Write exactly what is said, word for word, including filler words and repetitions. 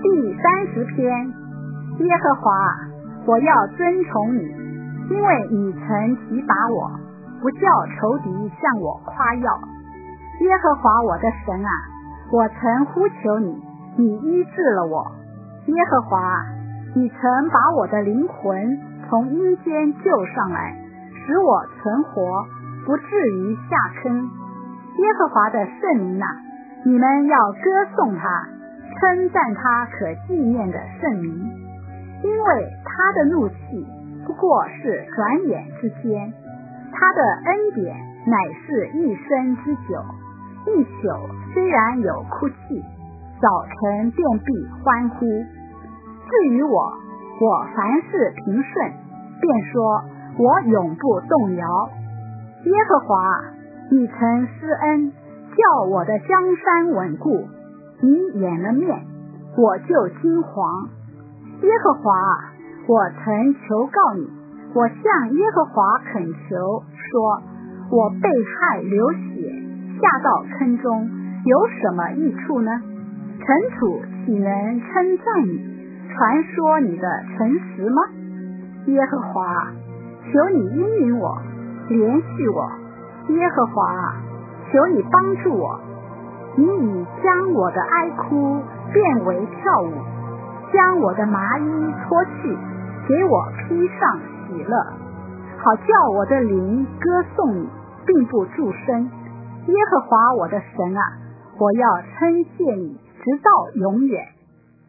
第三十篇，耶和华，我要尊崇你，因为你曾提拔我，不叫仇敌向我夸耀。耶和华我的神啊，我曾呼求你，你医治了我。耶和华，你曾把我的灵魂从阴间救上来，使我存活，不至于下坑。耶和华的圣名啊，你们要歌颂他，称赞他可纪念的圣名，因为他的怒气不过是转眼之间，他的恩典乃是一生之久。一宿虽然有哭泣，早晨便必欢呼。至于我，我凡事平顺，便说我永不动摇。耶和华，你曾施恩，叫我的江山稳固，你掩了面，我就惊惶。耶和华，我曾求告你，我向耶和华恳求，说我被害流血，下到坑中，有什么益处呢？尘土岂能称赞你，传说你的诚实吗？耶和华，求你应允我，怜恤我。耶和华，求你帮助我。你已将我的哀哭变为跳舞，将我的麻衣脱去，给我披上喜乐，好叫我的灵歌颂你，并不住声。耶和华我的神啊，我要称谢你直到永远。